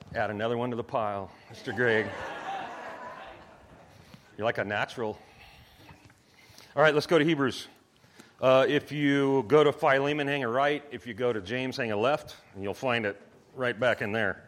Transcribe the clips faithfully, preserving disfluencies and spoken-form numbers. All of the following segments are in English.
Add another one to the pile, Mister Greg. You're like a natural. All right, let's go to Hebrews. Uh, if you go to Philemon, hang a right. If you go to James, hang a left, and you'll find it right back in there.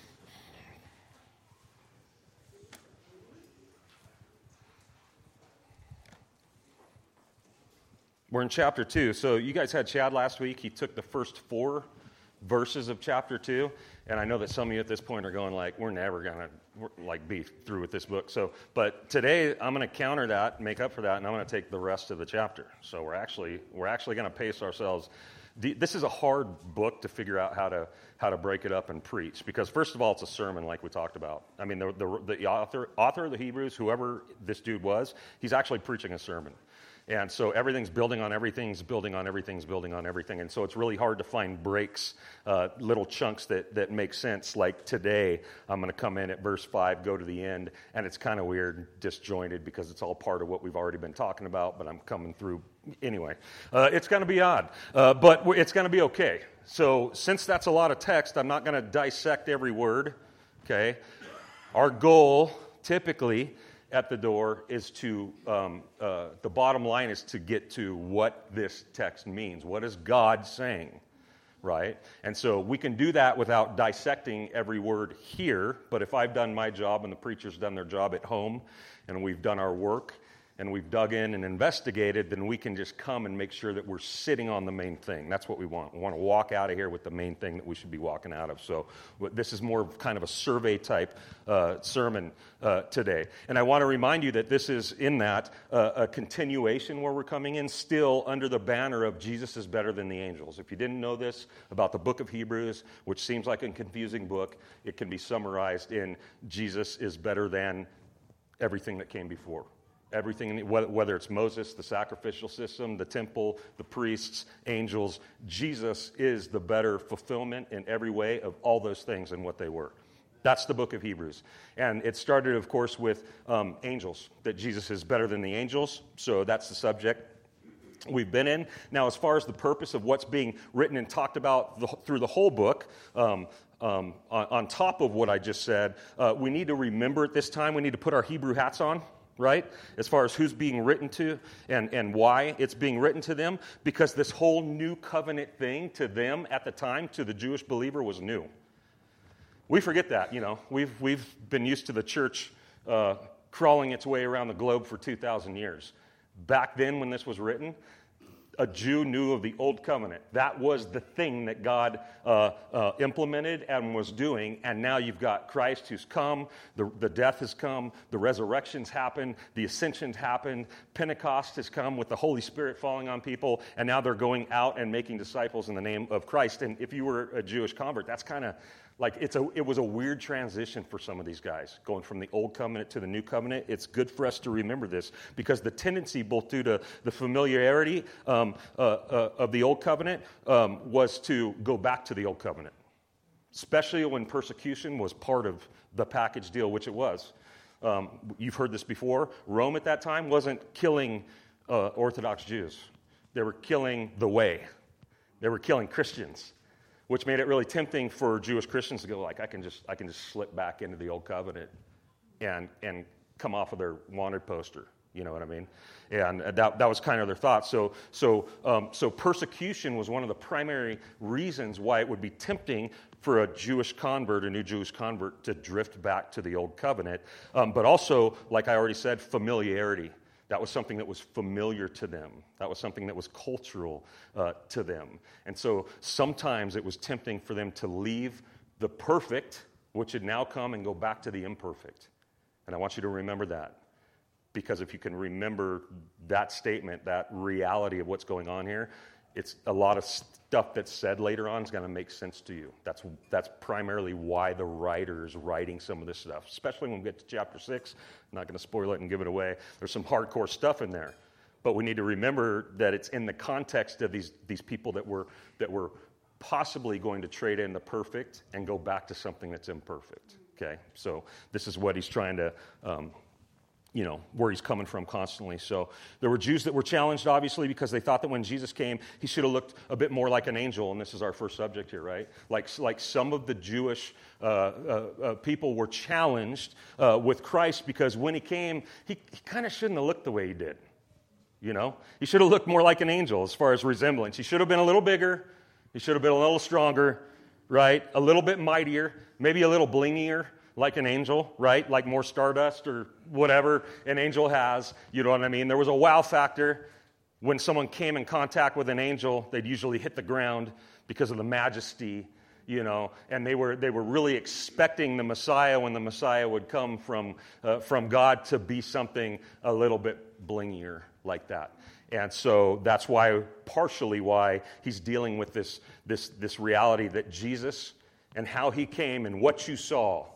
We're in chapter two. So you guys had Chad last week. He took the first four verses of chapter two, and I know that some of you at this point are going like, we're never going to like be through with this book. So, but today I'm going to counter that, make up for that, and I'm going to take the rest of the chapter. So we're actually we're actually going to pace ourselves. This is a hard book to figure out how to how to break it up and preach, because first of all, it's a sermon like we talked about. I mean, the the, the author author of the Hebrews, whoever this dude was, he's actually preaching a sermon. And so everything's building on everything's building on everything's building on everything. And so it's really hard to find breaks, uh, little chunks that, that make sense. Like today, I'm going to come in at verse five, go to the end, and it's kind of weird, disjointed, because it's all part of what we've already been talking about, but I'm coming through anyway. Uh, it's going to be odd, uh, but it's going to be okay. So since that's a lot of text, I'm not going to dissect every word, okay? Our goal, typically, at the door is to, um, uh, the bottom line is to get to what this text means. What is God saying, right? And so we can do that without dissecting every word here, but if I've done my job and the preacher's done their job at home, and we've done our work, and we've dug in and investigated, then we can just come and make sure that we're sitting on the main thing. That's what we want. We want to walk out of here with the main thing that we should be walking out of. So this is more of kind of a survey-type uh, sermon uh, today. And I want to remind you that this is, in that, uh, a continuation where we're coming in, still under the banner of Jesus is better than the angels. If you didn't know this about the book of Hebrews, which seems like a confusing book, it can be summarized in Jesus is better than everything that came before. Everything, whether it's Moses, the sacrificial system, the temple, the priests, angels, Jesus is the better fulfillment in every way of all those things and what they were. That's the book of Hebrews. And it started, of course, with um, angels, that Jesus is better than the angels. So that's the subject we've been in. Now, as far as the purpose of what's being written and talked about the, through the whole book, um, um, on, on top of what I just said, uh, we need to remember at this time, we need to put our Hebrew hats on. Right? As far as who's being written to and, and why it's being written to them, because this whole new covenant thing to them at the time, to the Jewish believer, was new. We forget that, you know. We've we've been used to the church uh, crawling its way around the globe for two thousand years. Back then, when this was written, a Jew knew of the Old Covenant. That was the thing that God uh, uh, implemented and was doing. And now you've got Christ who's come, the, the death has come, the resurrection's happened, the ascension's happened, Pentecost has come with the Holy Spirit falling on people, and now they're going out and making disciples in the name of Christ. And if you were a Jewish convert, that's kind of like it's a. It was a weird transition for some of these guys, going from the Old Covenant to the New Covenant. It's good for us to remember this, because the tendency, both due to the familiarity um, uh, uh, of the Old Covenant, um, was to go back to the Old Covenant, especially when persecution was part of the package deal, which it was. Um, you've heard this before. Rome at that time wasn't killing uh, Orthodox Jews. They were killing the way. They were killing Christians, which made it really tempting for Jewish Christians to go like, I can just I can just slip back into the Old Covenant and and come off of their wanted poster. You know what I mean? And that that was kind of their thought. So so um, so persecution was one of the primary reasons why it would be tempting for a Jewish convert, a new Jewish convert, to drift back to the Old Covenant. Um, but also, like I already said, familiarity. That was something that was familiar to them. That was something that was cultural uh, to them. And so sometimes it was tempting for them to leave the perfect, which had now come, and go back to the imperfect. And I want you to remember that. Because if you can remember that statement, that reality of what's going on here, it's a lot of stuff that's said later on is going to make sense to you. That's that's primarily why the writer is writing some of this stuff, especially when we get to chapter six. I'm not going to spoil it and give it away. There's some hardcore stuff in there, but we need to remember that it's in the context of these these people that were that were possibly going to trade in the perfect and go back to something that's imperfect. Okay, so this is what he's trying to um, you know, where he's coming from constantly. So there were Jews that were challenged, obviously, because they thought that when Jesus came, he should have looked a bit more like an angel. And this is our first subject here, right? Like, like some of the Jewish uh, uh, uh, people were challenged uh, with Christ because when he came, he, he kind of shouldn't have looked the way he did. You know, he should have looked more like an angel as far as resemblance. He should have been a little bigger. He should have been a little stronger, right? A little bit mightier, maybe a little blingier, like an angel, right? Like more stardust or whatever an angel has. You know what I mean? There was a wow factor. When someone came in contact with an angel, they'd usually hit the ground because of the majesty, you know, and they were they were really expecting the Messiah when the Messiah would come from uh, from God to be something a little bit blingier like that. And so that's why, partially why he's dealing with this this this reality that Jesus and how he came and what you saw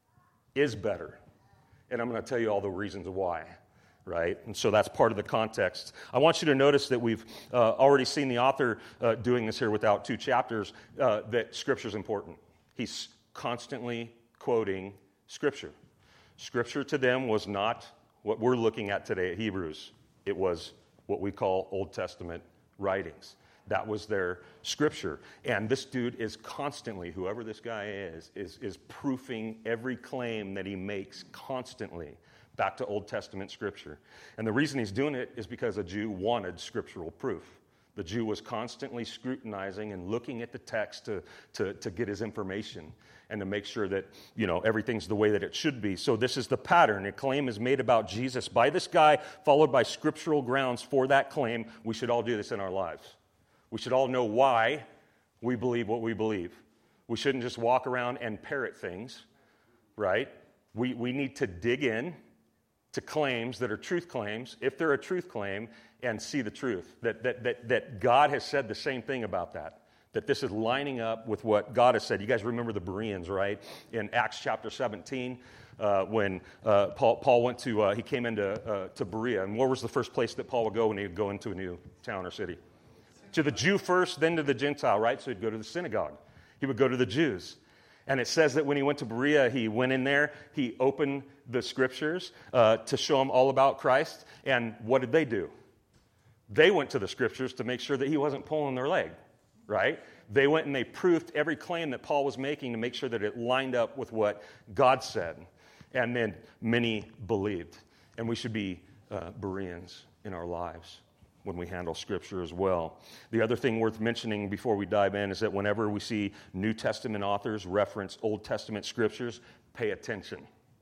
is better. And I'm going to tell you all the reasons why, right? And so that's part of the context. I want you to notice that we've uh, already seen the author uh, doing this here without two chapters, uh, that Scripture is important. He's constantly quoting Scripture. Scripture to them was not what we're looking at today at Hebrews. It was what we call Old Testament writings. That was their Scripture. And this dude is constantly, whoever this guy is, is, is proofing every claim that he makes constantly back to Old Testament Scripture. And the reason he's doing it is because a Jew wanted scriptural proof. The Jew was constantly scrutinizing and looking at the text to, to, to get his information and to make sure that, you know, everything's the way that it should be. So this is the pattern. A claim is made about Jesus by this guy, followed by scriptural grounds for that claim. We should all do this in our lives. We should all know why we believe what we believe. We shouldn't just walk around and parrot things, right? We we need to dig in to claims that are truth claims, if they're a truth claim, and see the truth. That that that that God has said the same thing about that. That this is lining up with what God has said. You guys remember the Bereans, right? In Acts chapter seventeen, uh, when uh, Paul Paul went to uh, he came into uh, to Berea, and where was the first place that Paul would go when he would go into a new town or city? To the Jew first, then to the Gentile, right? So he'd go to the synagogue. He would go to the Jews. And it says that when he went to Berea, he went in there, he opened the Scriptures uh, to show them all about Christ. And what did they do? They went to the Scriptures to make sure that he wasn't pulling their leg, right? They went and they proved every claim that Paul was making to make sure that it lined up with what God said. And then many believed. And we should be uh, Bereans in our lives when we handle Scripture as well. The other thing worth mentioning before we dive in is that whenever we see New Testament authors reference Old Testament Scriptures, pay attention.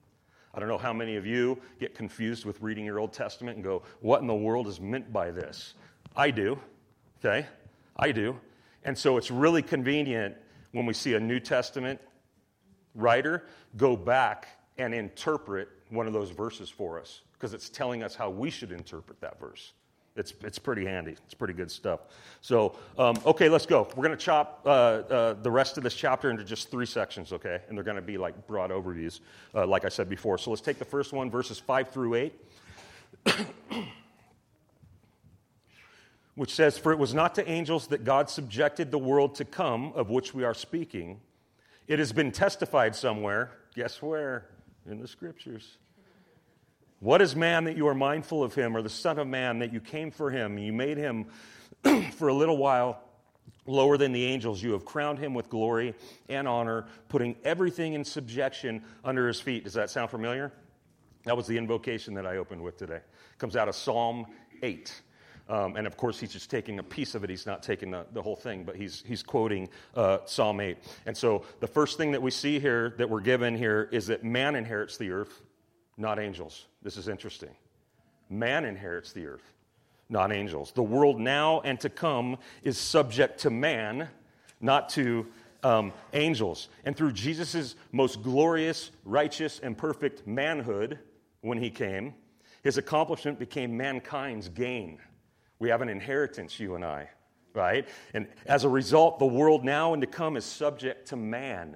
I don't know how many of you get confused with reading your Old Testament and go, what in the world is meant by this? I do, okay? I do. And so it's really convenient when we see a New Testament writer go back and interpret one of those verses for us, because it's telling us how we should interpret that verse. It's it's pretty handy. It's pretty good stuff. So, um, okay, let's go. We're going to chop uh, uh, the rest of this chapter into just three sections, okay? And they're going to be like broad overviews, uh, like I said before. So let's take the first one, verses five through eight, which says, "For it was not to angels that God subjected the world to come, of which we are speaking. It has been testified somewhere." Guess where? In the Scriptures. "What is man that you are mindful of him, or the Son of Man that you came for him? You made him for a little while lower than the angels. You have crowned him with glory and honor, putting everything in subjection under his feet." Does that sound familiar? That was the invocation that I opened with today. It comes out of Psalm eight. Um, and of course, he's just taking a piece of it. He's not taking the, the whole thing, but he's he's quoting uh, Psalm eight. And so the first thing that we see here, that we're given here, is that man inherits the earth, not angels. This is interesting. Man inherits the earth, not angels. The world now and to come is subject to man, not to um, angels. And through Jesus' most glorious, righteous, and perfect manhood when he came, his accomplishment became mankind's gain. We have an inheritance, you and I, right? And as a result, the world now and to come is subject to man,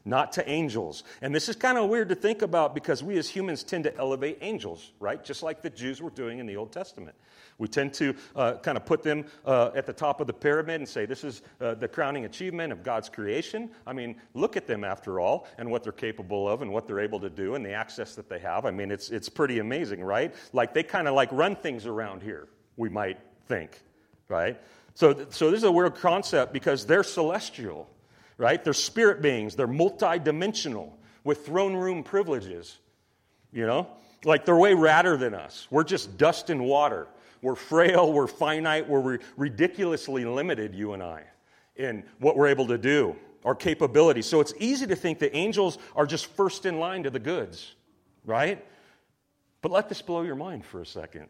not to angels. And this is kind of weird to think about because we as humans tend to elevate angels, right? Just like the Jews were doing in the Old Testament. We tend to uh, kind of put them uh, at the top of the pyramid and say, this is uh, the crowning achievement of God's creation. I mean, look at them after all and what they're capable of and what they're able to do and the access that they have. I mean, it's it's pretty amazing, right? Like they kind of like run things around here, we might think, right? So, so this is a weird concept because they're celestial. Right? They're spirit beings. They're multidimensional with throne room privileges. You know? Like they're way radder than us. We're just dust and water. We're frail. We're finite. We're re- ridiculously limited, you and I, in what we're able to do, our capabilities. So it's easy to think that angels are just first in line to the goods. Right? But let this blow your mind for a second.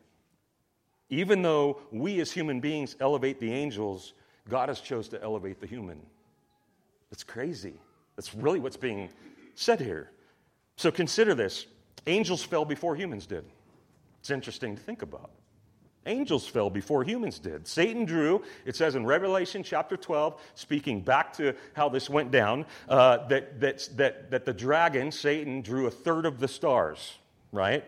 Even though we as human beings elevate the angels, God has chose to elevate the human. It's crazy. That's really what's being said here. So consider this. Angels fell before humans did. It's interesting to think about. Angels fell before humans did. Satan drew, it says in Revelation chapter twelve, speaking back to how this went down, uh, that, that, that, that the dragon, Satan, drew a third of the stars, right?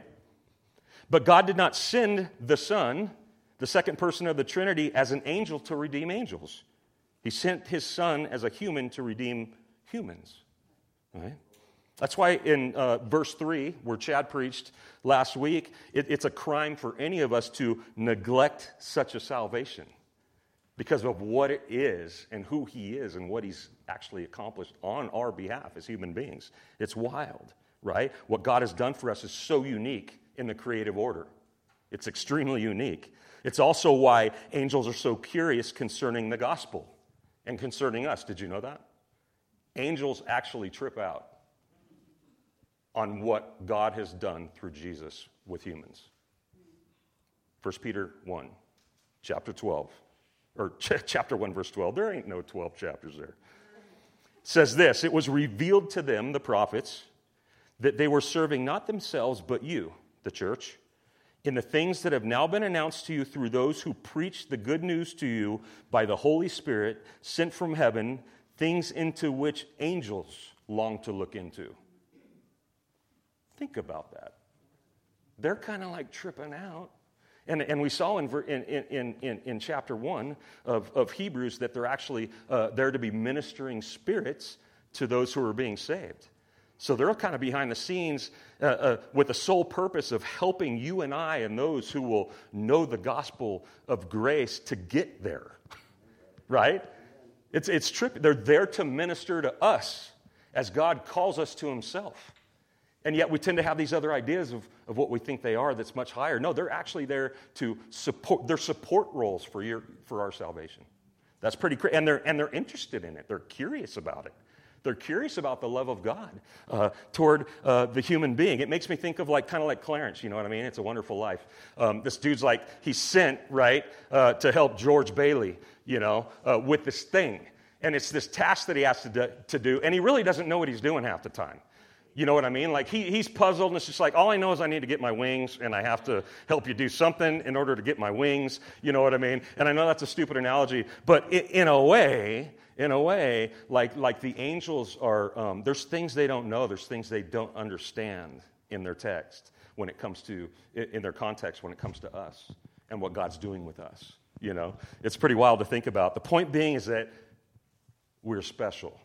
But God did not send the Son, the second person of the Trinity, as an angel to redeem angels. He sent his Son as a human to redeem humans. Right? That's why in uh, verse three, where Chad preached last week, it, it's a crime for any of us to neglect such a salvation because of what it is and who he is and what he's actually accomplished on our behalf as human beings. It's wild, right? What God has done for us is so unique in the creative order. It's extremely unique. It's also why angels are so curious concerning the gospel. And concerning us, did you know that? Angels actually trip out on what God has done through Jesus with humans. First Peter one, chapter twelve, or ch- chapter one, verse twelve. There ain't no twelve chapters there. It says this, it was revealed to them, the prophets, that they were serving not themselves, but you, the church, in the things that have now been announced to you through those who preach the good news to you by the Holy Spirit sent from heaven, things into which angels long to look into. Think about that. They're kind of like tripping out. And, and we saw in, in, in, in, in chapter one of, of Hebrews that they're actually uh, there to be ministering spirits to those who are being saved. So they're kind of behind the scenes uh, uh, with the sole purpose of helping you and I and those who will know the gospel of grace to get there, right? It's it's trippy. They're there to minister to us as God calls us to himself. And yet we tend to have these other ideas of, of what we think they are that's much higher. No, they're actually there to support, they're support roles for your for our salvation. That's pretty crazy. And they're, and they're interested in it. They're curious about it. They're curious about the love of God uh, toward uh, the human being. It makes me think of like kind of like Clarence, you know what I mean? It's a Wonderful Life. Um, this dude's like, he's sent, right, uh, to help George Bailey, you know, uh, with this thing. And it's this task that he has to do, to do, and he really doesn't know what he's doing half the time. You know what I mean? Like he, he's puzzled, and it's just like, all I know is I need to get my wings, and I have to help you do something in order to get my wings. You know what I mean? And I know that's a stupid analogy, but in, in a way... In a way, like, like the angels are, um, there's things they don't know, there's things they don't understand in their text when it comes to, in their context when it comes to us and what God's doing with us, you know? It's pretty wild to think about. The point being is that we're special.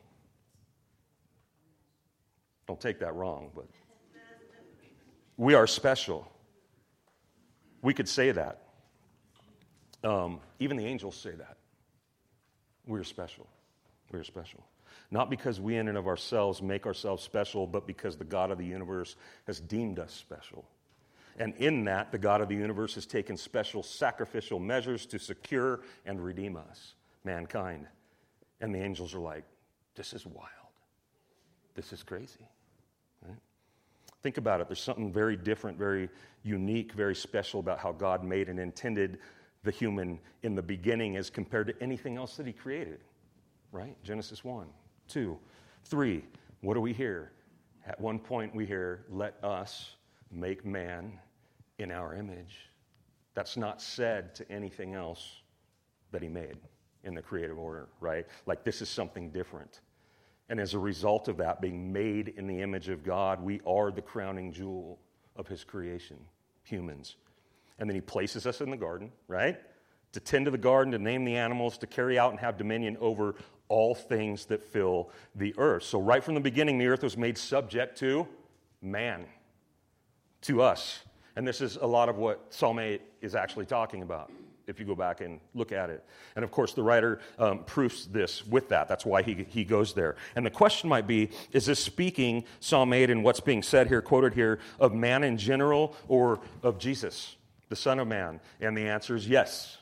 Don't take that wrong, but we are special. We could say that. Um, even the angels say that. We're special. We're special. Not because we in and of ourselves make ourselves special, but because the God of the universe has deemed us special. And in that, the God of the universe has taken special sacrificial measures to secure and redeem us, mankind. And the angels are like, this is wild. This is crazy. Right? Think about it. There's something very different, very unique, very special about how God made and intended the human in the beginning as compared to anything else that he created. Right? Genesis one, two, three. What do we hear? At one point we hear, let us make man in our image. That's not said to anything else that he made in the creative order, right? Like this is something different. And as a result of that, being made in the image of God, we are the crowning jewel of his creation, humans. And then he places us in the garden, right? To tend to the garden, to name the animals, to carry out and have dominion over all things that fill the earth. So right from the beginning, the earth was made subject to man, to us. And this is a lot of what Psalm eight is actually talking about, if you go back and look at it. And of course, the writer um, proofs this with that. That's why he, he goes there. And the question might be, is this speaking, Psalm eight, and what's being said here, quoted here, of man in general or of Jesus, the Son of Man? And the answer is yes.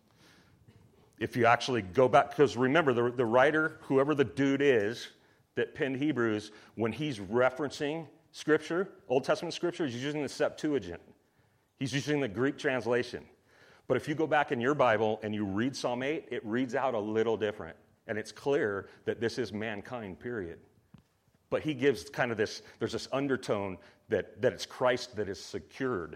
If you actually go back, because remember, the, the writer, whoever the dude is that penned Hebrews, when he's referencing Scripture, Old Testament Scripture, he's using the Septuagint. He's using the Greek translation. But if you go back in your Bible and you read Psalm eight, it reads out a little different. And it's clear that this is mankind, period. But he gives kind of this, there's this undertone that, that it's Christ that has secured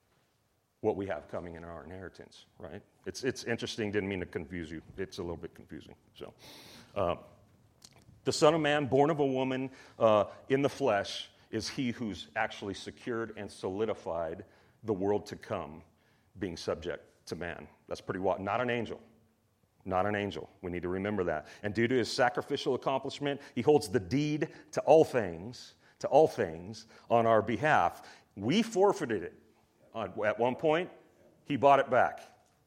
what we have coming in our inheritance, right? It's it's interesting, didn't mean to confuse you. It's a little bit confusing. So, uh, the Son of Man, born of a woman uh, in the flesh, is he who's actually secured and solidified the world to come being subject to man. That's pretty wild. Not an angel. Not an angel. We need to remember that. And due to his sacrificial accomplishment, he holds the deed to all things, to all things on our behalf. We forfeited it. At one point, he bought it back,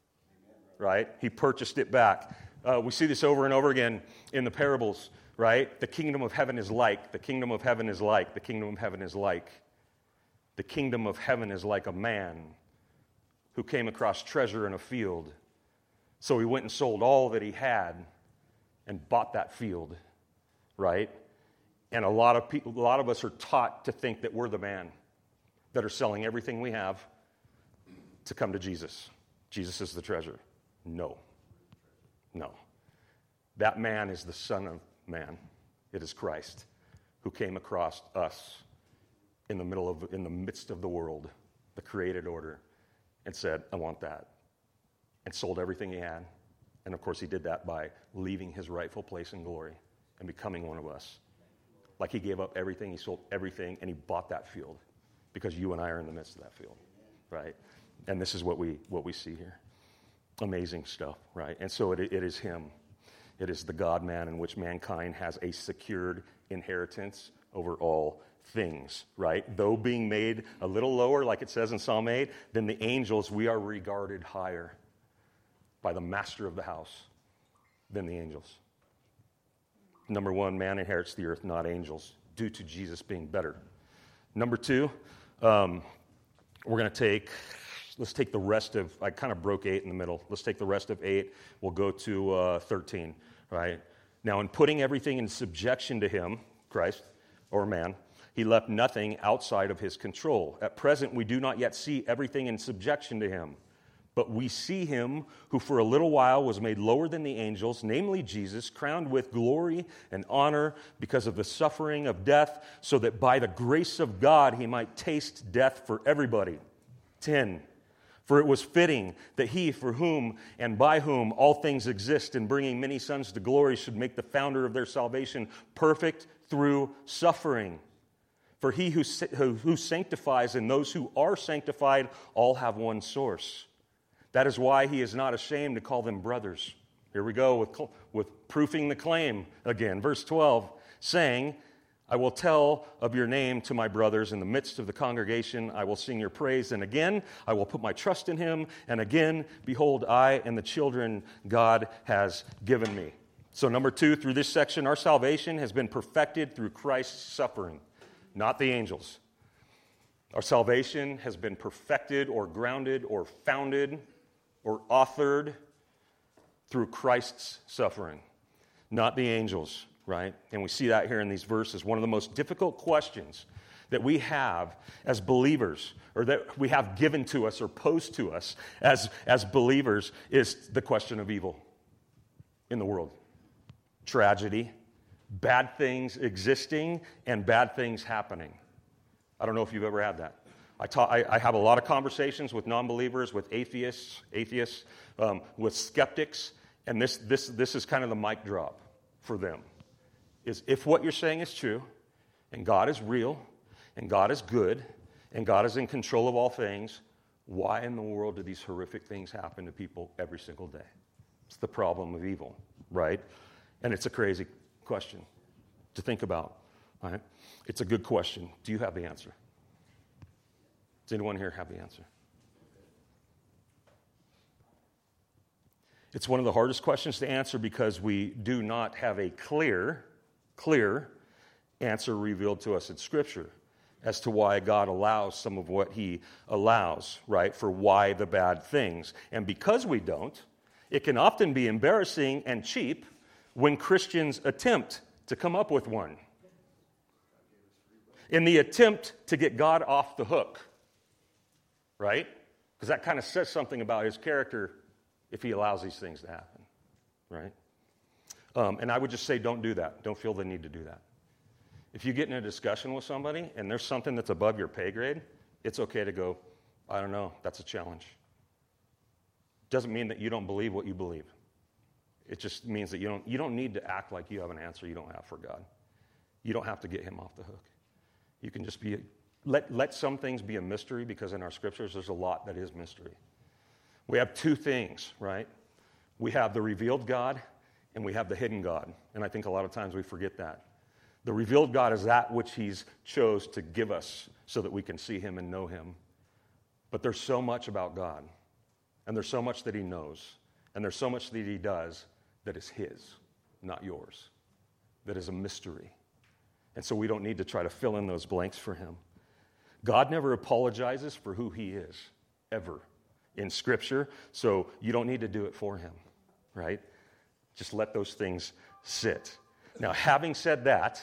right? He purchased it back. Uh, we see this over and over again in the parables, right? The kingdom of heaven is like, the kingdom of heaven is like, the kingdom of heaven is like. The kingdom of heaven is like a man who came across treasure in a field. So he went and sold all that he had and bought that field, right? And a lot of people, a lot of us are taught to think that we're the man that are selling everything we have to come to Jesus. Jesus is the treasure. No. No. That man is the Son of Man. It is Christ who came across us in the middle of, in the midst of the world, the created order, and said, I want that. And sold everything he had. And of course, he did that by leaving his rightful place in glory and becoming one of us. Like he gave up everything, he sold everything, and he bought that field because you and I are in the midst of that field, right? And this is what we what we see here. Amazing stuff, right? And so it, it is him. It is the God-man in which mankind has a secured inheritance over all things, right? Though being made a little lower, like it says in Psalm eight, than the angels, we are regarded higher by the master of the house than the angels. Number one, man inherits the earth, not angels, due to Jesus being better. Number two, um, we're going to take, let's take the rest of, I kind of broke eight in the middle. Let's take the rest of eight. We'll go to uh, thirteen, right? Now, in putting everything in subjection to him, Christ, or man, he left nothing outside of his control. At present, we do not yet see everything in subjection to him. But we see him who for a little while was made lower than the angels, namely Jesus, crowned with glory and honor because of the suffering of death, so that by the grace of God he might taste death for everybody. ten. For it was fitting that he for whom and by whom all things exist in bringing many sons to glory should make the founder of their salvation perfect through suffering. For he who, who, who sanctifies and those who are sanctified all have one source. That is why he is not ashamed to call them brothers. Here we go with, with proofing the claim again. Verse twelve, saying, I will tell of your name to my brothers in the midst of the congregation. I will sing your praise. And again, I will put my trust in him. And again, behold, I and the children God has given me. So number two, through this section, our salvation has been perfected through Christ's suffering, not the angels. Our salvation has been perfected or grounded or founded or authored through Christ's suffering, not the angels, right? And we see that here in these verses. One of the most difficult questions that we have as believers, or that we have given to us or posed to us as, as believers, is the question of evil in the world. Tragedy, bad things existing, and bad things happening. I don't know if you've ever had that. I, talk, I, I have a lot of conversations with non-believers, with atheists, atheists, um, with skeptics, and this, this, this is kind of the mic drop for them. is if what you're saying is true, and God is real, and God is good, and God is in control of all things, why in the world do these horrific things happen to people every single day? It's the problem of evil, right? And it's a crazy question to think about, right? It's a good question. Do you have the answer? Does anyone here have the answer? It's one of the hardest questions to answer because we do not have a clear, clear answer revealed to us in Scripture as to why God allows some of what he allows, right, for why the bad things. And because we don't, it can often be embarrassing and cheap when Christians attempt to come up with one. In the attempt to get God off the hook, right? Because that kind of says something about his character if he allows these things to happen, right? Um, and I would just say don't do that. Don't feel the need to do that. If you get in a discussion with somebody and there's something that's above your pay grade, it's okay to go, I don't know, that's a challenge. Doesn't mean that you don't believe what you believe. It just means that you don't, you don't need to act like you have an answer you don't have for God. You don't have to get him off the hook. You can just be, let, let some things be a mystery, because in our scriptures there's a lot that is mystery. We have two things, right? We have the revealed God and we have the hidden God. And I think a lot of times we forget that. The revealed God is that which he's chose to give us so that we can see him and know him. But there's so much about God, and there's so much that he knows, and there's so much that he does that is his, not yours, that is a mystery. And so we don't need to try to fill in those blanks for him. God never apologizes for who he is, ever, in Scripture, so you don't need to do it for him, right? Just let those things sit. Now, having said that,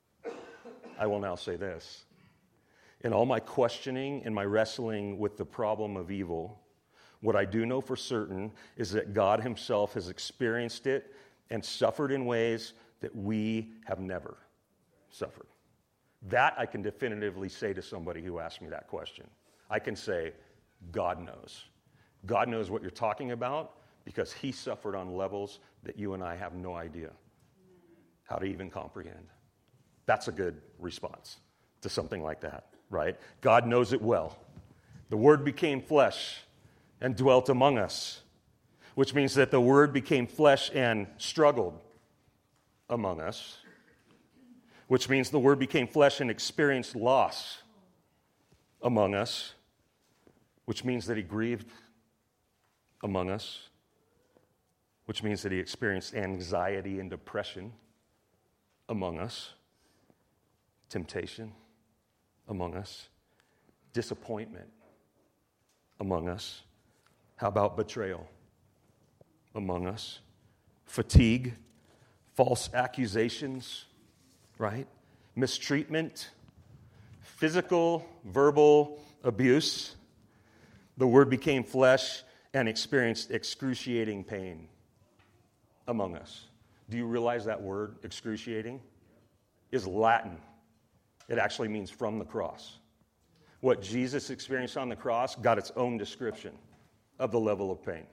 I will now say this. In all my questioning and my wrestling with the problem of evil, what I do know for certain is that God himself has experienced it and suffered in ways that we have never suffered. That I can definitively say to somebody who asks me that question. I can say, God knows. God knows what you're talking about because he suffered on levels that you and I have no idea how to even comprehend. That's a good response to something like that, right? God knows it well. The Word became flesh and dwelt among us, which means that the Word became flesh and struggled among us, which means the Word became flesh and experienced loss among us, which means that he grieved among us, which means that he experienced anxiety and depression among us, temptation among us, disappointment among us. How about betrayal among us? Fatigue, false accusations, right? Mistreatment, physical, verbal abuse. The Word became flesh and experienced excruciating pain among us. Do you realize that word, excruciating, is Latin? It actually means from the cross. What Jesus experienced on the cross got its own description of the level of pain.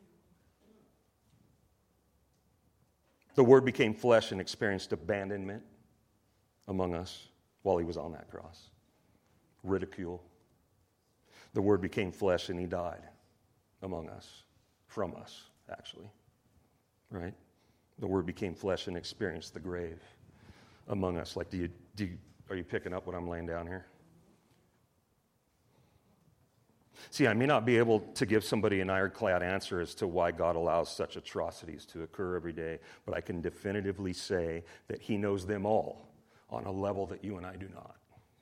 The Word became flesh and experienced abandonment among us while he was on that cross. Ridicule. The Word became flesh and he died among us, from us, actually. Right? The Word became flesh and experienced the grave among us. Like, do you, do you, are you picking up what I'm laying down here? See, I may not be able to give somebody an ironclad answer as to why God allows such atrocities to occur every day, but I can definitively say that he knows them all on a level that you and I do not.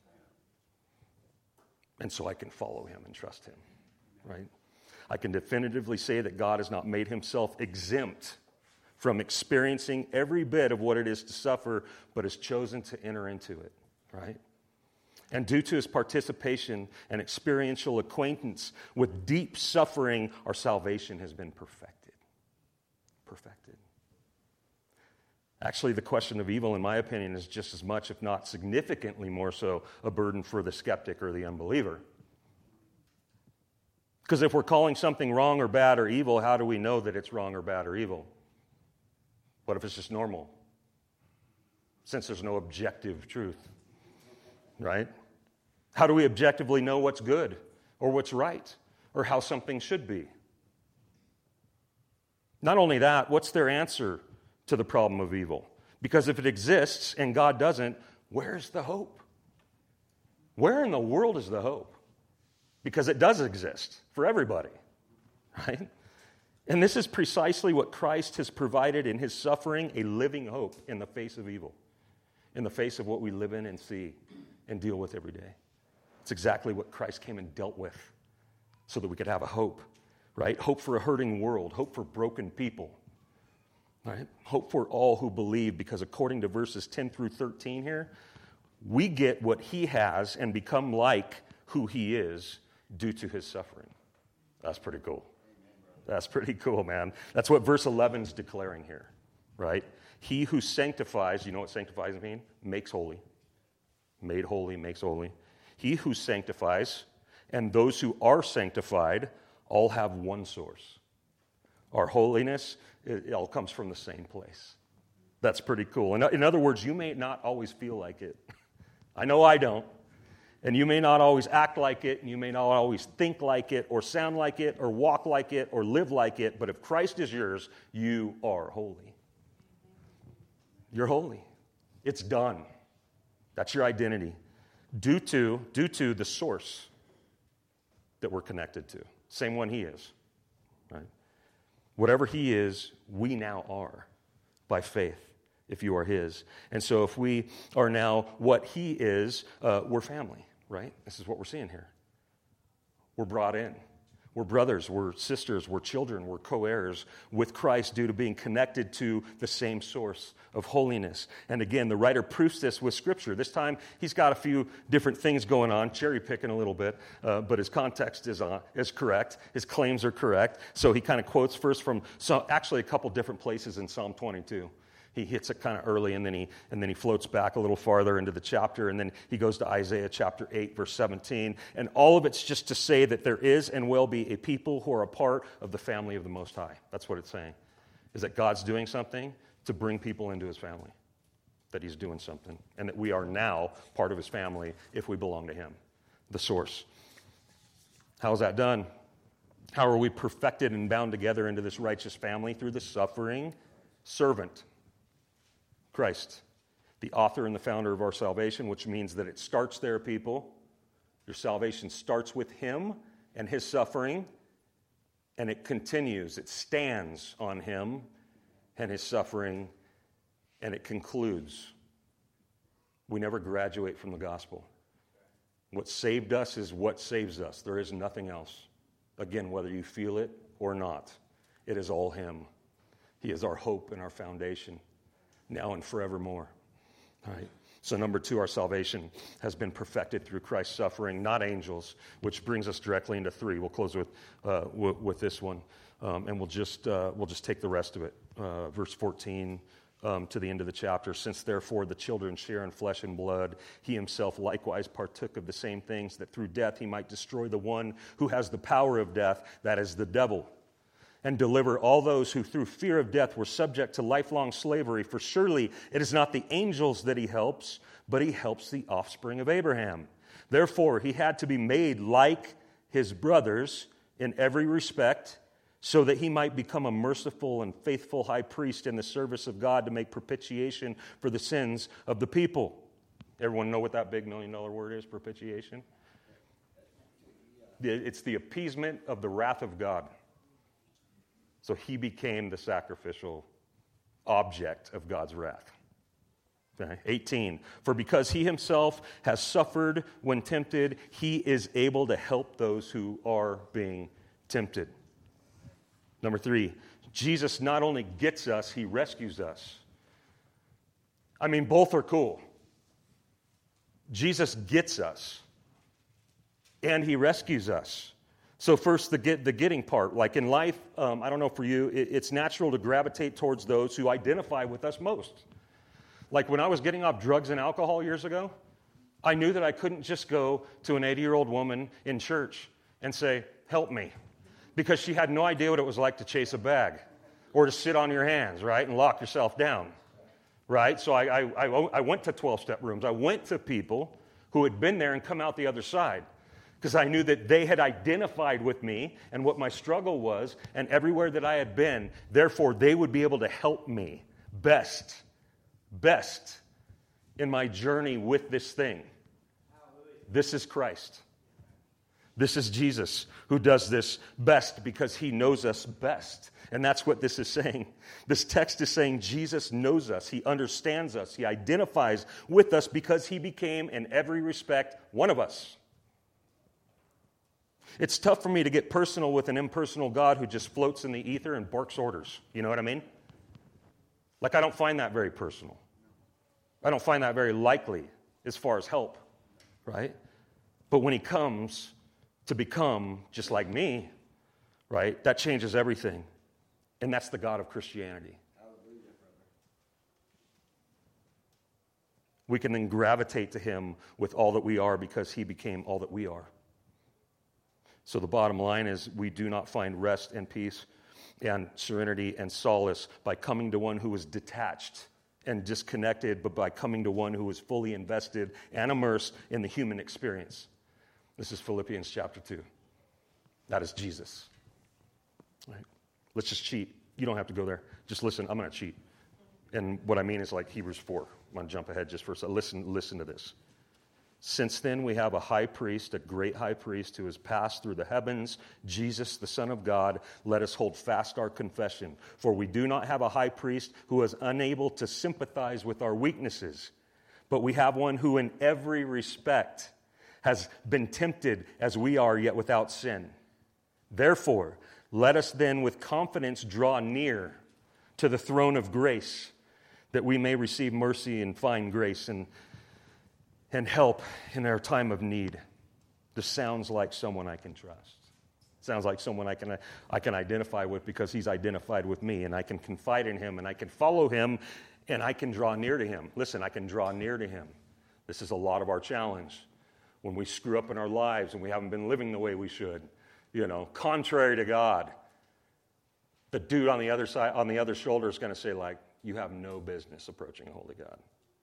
And so I can follow him and trust him, right? I can definitively say that God has not made himself exempt from experiencing every bit of what it is to suffer, but has chosen to enter into it, right? And due to his participation and experiential acquaintance with deep suffering, our salvation has been perfected. Perfected. Actually, the question of evil, in my opinion, is just as much, if not significantly more so, a burden for the skeptic or the unbeliever. Because if we're calling something wrong or bad or evil, how do we know that it's wrong or bad or evil? What if it's just normal? since there's no objective truth, right? How do we objectively know what's good or what's right or how something should be? Not only that, what's their answer to the problem of evil? Because if it exists and God doesn't, where's the hope? Where in the world is the hope? Because it does exist for everybody, right? And this is precisely what Christ has provided in his suffering, a living hope in the face of evil, in the face of what we live in and see and deal with every day. It's exactly what Christ came and dealt with so that we could have a hope, right? Hope for a hurting world, hope for broken people, right? Hope for all who believe, because according to verses ten through thirteen here, we get what he has and become like who he is due to his suffering. That's pretty cool. That's pretty cool, man. That's what verse eleven is declaring here, right? He who sanctifies, you know what sanctifies mean? Makes holy. Made holy, makes holy. He who sanctifies and those who are sanctified all have one source. Our holiness, it all comes from the same place. That's pretty cool. In, in other words, you may not always feel like it. I know I don't. And you may not always act like it, and you may not always think like it, or sound like it, or walk like it, or live like it, but if Christ is yours, you are holy. You're holy. It's done. That's your identity. Due to, due to the source that we're connected to. Same one he is. Right? Whatever he is, we now are by faith, if you are his. And so if we are now what he is, uh, we're family, right? This is what we're seeing here. We're brought in. We're brothers, we're sisters, we're children, we're co-heirs with Christ due to being connected to the same source of holiness. And again, the writer proofs this with Scripture. This time, he's got a few different things going on, cherry-picking a little bit, uh, but his context is, uh, is correct. His claims are correct. So he kind of quotes first from some, actually a couple different places in Psalm twenty-two. He hits it kind of early, and then he and then he floats back a little farther into the chapter, and then he goes to Isaiah chapter eight, verse seventeen. And all of it's just to say that there is and will be a people who are a part of the family of the Most High. That's what it's saying, is that God's doing something to bring people into his family, that he's doing something, and that we are now part of his family if we belong to him, the source. How is that done? How are we perfected and bound together into this righteous family? Through the suffering servant, Christ, the author and the founder of our salvation, which means that it starts there, people. Your salvation starts with him and his suffering, and it continues. It stands on him and his suffering, and it concludes. We never graduate from the gospel. What saved us is what saves us. There is nothing else. Again, whether you feel it or not, it is all him. He is our hope and our foundation, now and forevermore. All right. So number two, our salvation has been perfected through Christ's suffering, not angels, which brings us directly into three. We'll close with uh, w- with this one, um, and we'll just uh, we'll just take the rest of it. Uh, verse fourteen um, to the end of the chapter. Since therefore the children share in flesh and blood, he himself likewise partook of the same things, that through death he might destroy the one who has the power of death, that is the devil, and deliver all those who through fear of death were subject to lifelong slavery. For surely it is not the angels that he helps, but he helps the offspring of Abraham. Therefore he had to be made like his brothers in every respect, so that he might become a merciful and faithful high priest in the service of God to make propitiation for the sins of the people. Everyone know what that big million dollar word is, propitiation? It's the appeasement of the wrath of God. So he became the sacrificial object of God's wrath. Okay. eighteen, for because he himself has suffered when tempted, he is able to help those who are being tempted. Number three, Jesus not only gets us, he rescues us. I mean, both are cool. Jesus gets us, and he rescues us. So first, the get, the getting part. Like in life, um, I don't know for you, it, it's natural to gravitate towards those who identify with us most. Like when I was getting off drugs and alcohol years ago, I knew that I couldn't just go to an eighty-year-old woman in church and say, help me, because she had no idea what it was like to chase a bag or to sit on your hands, right, and lock yourself down. right? So I, I, I went to twelve-step rooms. I went to people who had been there and come out the other side because I knew that they had identified with me and what my struggle was and everywhere that I had been. Therefore, they would be able to help me best, best in my journey with this thing. This is Christ. This is Jesus who does this best because he knows us best. And that's what this is saying. This text is saying Jesus knows us. He understands us. He identifies with us because he became, in every respect, one of us. It's tough for me to get personal with an impersonal God who just floats in the ether and barks orders. You know what I mean? Like, I don't find that very personal. I don't find that very likely as far as help, right? But when he comes to become just like me, right, that changes everything. And that's the God of Christianity. We can then gravitate to him with all that we are because he became all that we are. So the bottom line is we do not find rest and peace and serenity and solace by coming to one who is detached and disconnected, but by coming to one who is fully invested and immersed in the human experience. This is Philippians chapter two. That is Jesus. Right? Let's just cheat. You don't have to go there. Just listen. I'm going to cheat. And what I mean is like Hebrews four. I'm going to jump ahead just for a second. Listen, listen to this. Since then we have a high priest, a great high priest who has passed through the heavens, Jesus, the Son of God. Let us hold fast our confession. For we do not have a high priest who is unable to sympathize with our weaknesses, but we have one who in every respect has been tempted as we are, yet without sin. Therefore, let us then with confidence draw near to the throne of grace, that we may receive mercy and find grace and, and help in our time of need. This sounds like someone I can trust. Sounds like someone I can, I can identify with because he's identified with me, and I can confide in him, and I can follow him, and I can draw near to him. Listen, I can draw near to him. This is a lot of our challenge. When we screw up in our lives and we haven't been living the way we should, you know, contrary to God, the dude on the other side, on the other shoulder is going to say, like, you have no business approaching a holy God.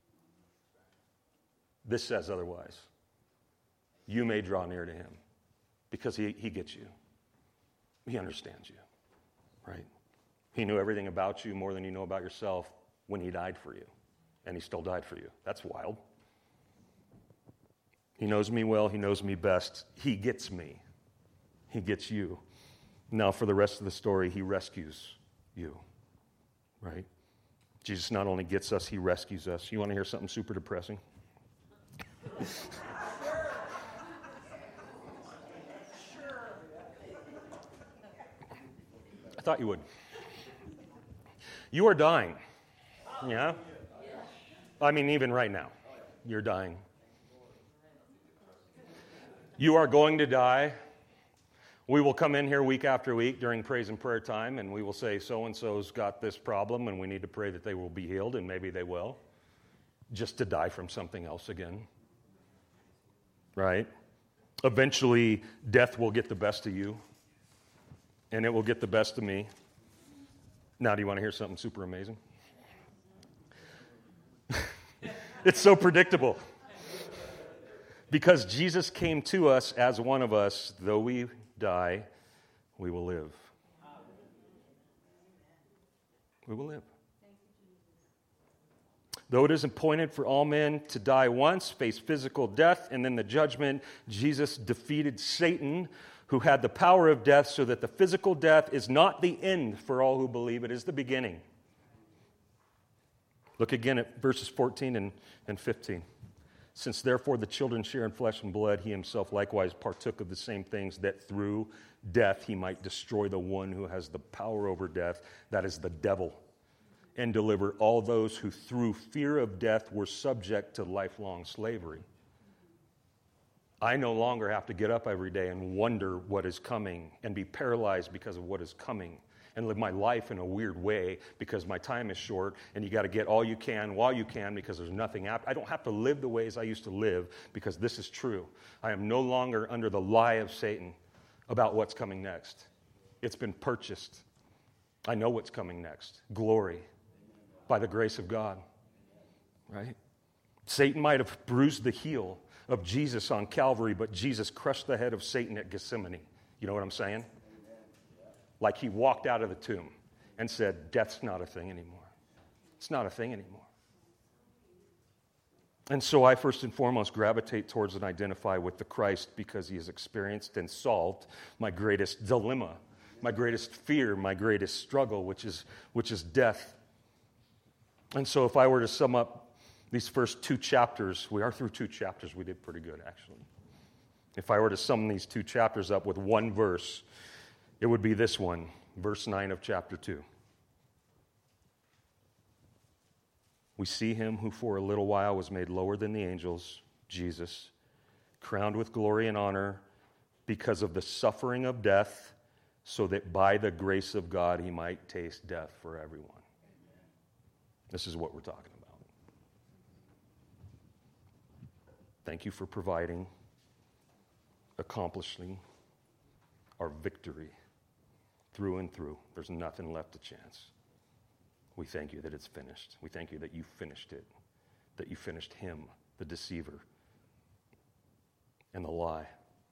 This says otherwise. You may draw near to him because he, he gets you. He understands you, right? He knew everything about you more than you know about yourself when he died for you, and he still died for you. That's wild. He knows me well. He knows me best. He gets me. He gets you. Now, for the rest of the story, he rescues you, right? Jesus not only gets us, he rescues us. You want to hear something super depressing? I thought you would. You are dying. Yeah? I mean, even right now, you're dying. You are going to die. We will come in here week after week during praise and prayer time, and we will say, so-and-so's got this problem, and we need to pray that they will be healed, and maybe they will, just to die from something else again. Right? Eventually, death will get the best of you, and it will get the best of me. Now, do you want to hear something super amazing? It's so predictable. Because Jesus came to us as one of us, though we die, we will live. We will live. Though it is appointed for all men to die once, face physical death, and then the judgment, Jesus defeated Satan, who had the power of death, so that the physical death is not the end for all who believe. It is the beginning. Look again at verses fourteen and, and fifteen. Since therefore the children share in flesh and blood, he himself likewise partook of the same things, that through death he might destroy the one who has the power over death, that is the devil, and deliver all those who through fear of death were subject to lifelong slavery. I no longer have to get up every day and wonder what is coming and be paralyzed because of what is coming and live my life in a weird way because my time is short and you got to get all you can while you can because there's nothing after. I don't have to live the ways I used to live because this is true. I am no longer under the lie of Satan about what's coming next. It's been purchased. I know what's coming next. Glory by the grace of God. right? Satan might have bruised the heel of Jesus on Calvary, but Jesus crushed the head of Satan at Gethsemane. You know what I'm saying? Like he walked out of the tomb and said, death's not a thing anymore. It's not a thing anymore. And so I first and foremost gravitate towards and identify with the Christ because he has experienced and solved my greatest dilemma, my greatest fear, my greatest struggle, which is, which is death. And so if I were to sum up these first two chapters, we are through two chapters, we did pretty good actually. If I were to sum these two chapters up with one verse, it would be this one, verse nine of chapter two. We see him who for a little while was made lower than the angels, Jesus, crowned with glory and honor because of the suffering of death, so that by the grace of God he might taste death for everyone. This is what we're talking about. Thank you for providing, accomplishing our victory through and through. There's nothing left to chance. We thank you that it's finished. We thank you that you finished it, that you finished him, the deceiver, and the lie.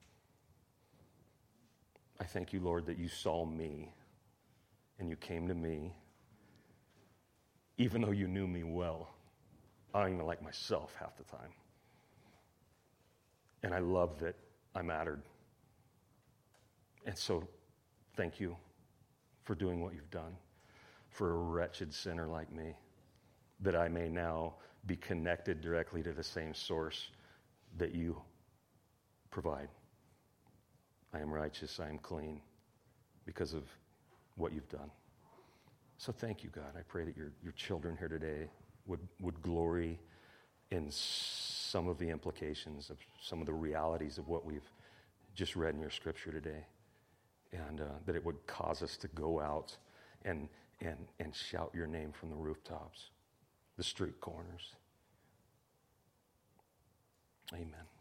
I thank you, Lord, that you saw me and you came to me, even though you knew me well. I don't even like myself half the time. And I love that I mattered. And so, thank you for doing what you've done for a wretched sinner like me, that I may now be connected directly to the same source that you provide. I am righteous, I am clean because of what you've done. So thank you, God. I pray that your, your children here today would, would glory in some of the implications of some of the realities of what we've just read in your scripture today. And uh, that it would cause us to go out and, and, and shout your name from the rooftops, the street corners. Amen.